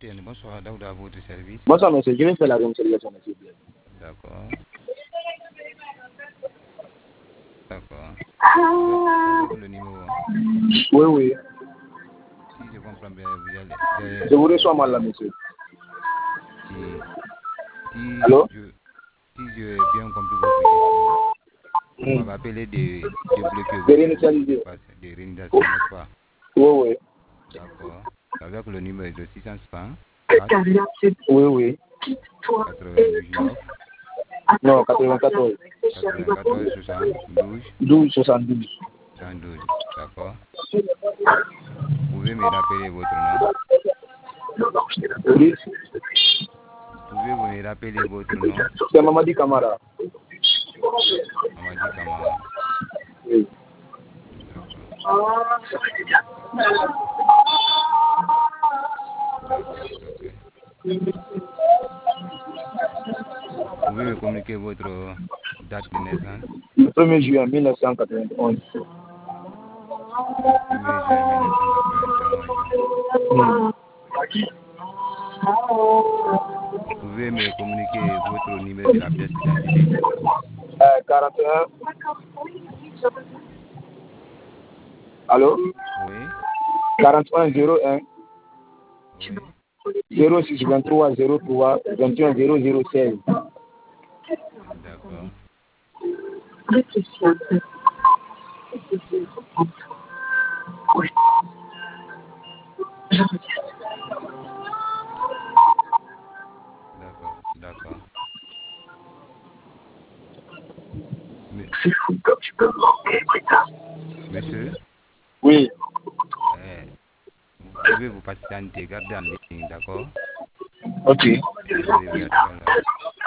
antenne. Bonsoir, Daouda, à votre service. Bonsoir, monsieur. Je vais faire la réconciliation, monsieur. D'accord. D'accord. Avec le numéro. Oui, oui. Si je comprends bien, vous allez. Je vous reçois mal là, monsieur. Si Allô? si j'ai bien compris votre question, vous m'avez appelé de débloquer votre réinitialiser. de réinitialisation, n'est-ce pas? Oui, oui. D'accord. Avec le numéro de 600 Oui, oui. 99 Non, 94. 94 72 12, 72. 112. D'accord. Vous pouvez me rappeler votre nom? Oui. Pouvez-vous me rappeler votre nom? C'est Mamadi Kamara. Mamadi Kamara. Oui. D'accord. D'accord, c'est ok. Pouvez me communiquer votre date de naissance? Le 1er juin 1991. Le 1er juin 1991. Vous pouvez me communiquer votre numéro de la pièce d'identité? 41. Allô? Oui. 41 01 Oui. 06 23 03 21 0016. D'accord. D'accord, d'accord. Monsieur, Oui. vous pouvez vous patienter, garder en ligne, d'accord? Ok. Je vais revenir tout à l'heure.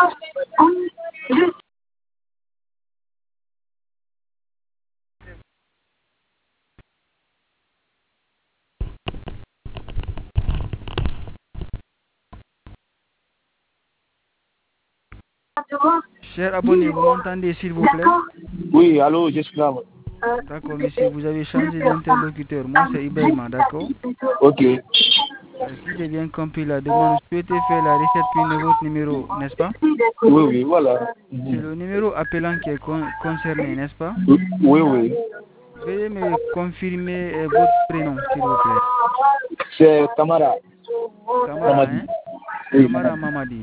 Cher abonné, vous m'entendez s'il vous plaît? Oui, allô, je suis là. D'accord, monsieur, vous avez changé d'interlocuteur. Moi, c'est Ibrahima, d'accord? Ok. Si j'ai bien compris la demande, vous souhaitez faire la recette PIN de votre numéro, n'est-ce pas? Oui, oui, voilà. C'est le numéro appelant qui est concerné, n'est-ce pas? Oui, oui. Veuillez me confirmer votre prénom, s'il vous plaît. C'est Kamara. Kamara, hein? Oui. Kamara Mamadi.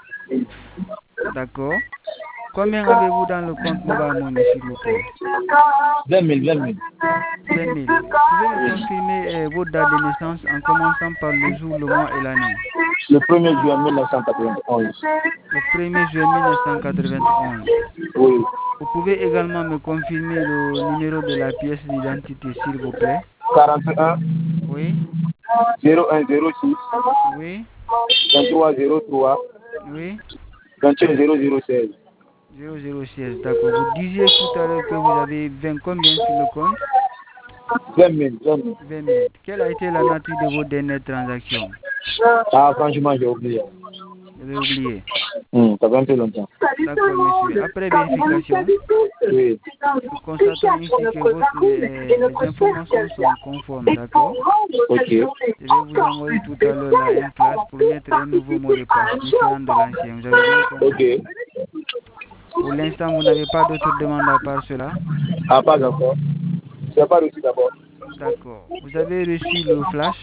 D'accord. Combien avez-vous dans le compte Mobile Money, s'il vous plaît? 20 000, 20 000. 20 000. Pouvez me confirmer votre date de naissance en commençant par le jour, le mois et l'année? Le 1er juin 1991. Le 1er juin 1991. Oui. Vous pouvez également me confirmer le numéro de la pièce d'identité, s'il vous plaît? 41 Oui. 01 06 Oui. 23 03 Oui. 21 0016. 0016, d'accord. Vous disiez tout à l'heure que vous avez 20 combien sur le compte? 20 000, 20 000. 20 000. Quelle a été la nature de vos dernières transactions? Ah, franchement, j'ai oublié. Vous avez oublié. Ça fait un peu longtemps. D'accord, monsieur. Après vérification, Oui. nous constatons ici que les informations sont conformes, d'accord? Ok. Je vais vous envoyer tout à l'heure là un classe pour mettre un nouveau mot de passe différent de l'ancien. Vous avez bien compris? Ok. Pour l'instant, vous n'avez pas d'autres demandes à part cela? Ah, pas encore. Je n'ai pas reçu d'abord. D'accord. Vous avez reçu le flash?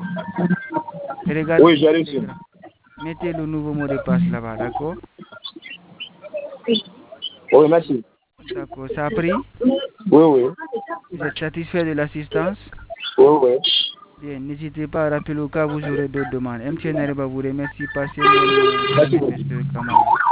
Regardez Oui, j'ai reçu. l'écran. Mettez le nouveau mot de passe là-bas, d'accord? Oui, merci. D'accord. Ça a pris? Oui, oui. Vous êtes satisfait de l'assistance? Oui, oui. Bien, n'hésitez pas à rappeler au cas où vous aurez d'autres demandes. MTN va vous remercier. Passez une bonne journée, monsieur Kamara.